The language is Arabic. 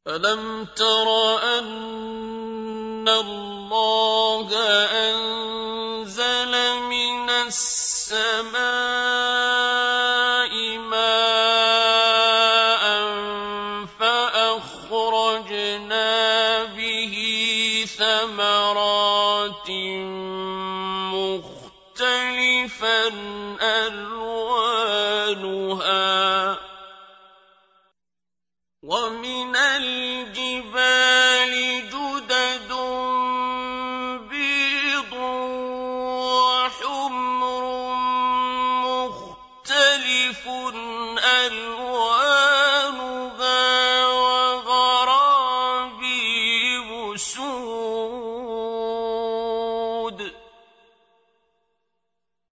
أَلَمْ تَرَ أَنَّ اللَّهَ أَنزَلَ مِنَ السَّمَاءِ مَاءً فَأَخْرَجْنَا بِهِ ثَمَرَاتٍ مُخْتَلِفًا أَلْوَانُهَا وَمِنَ الْجِبَالِ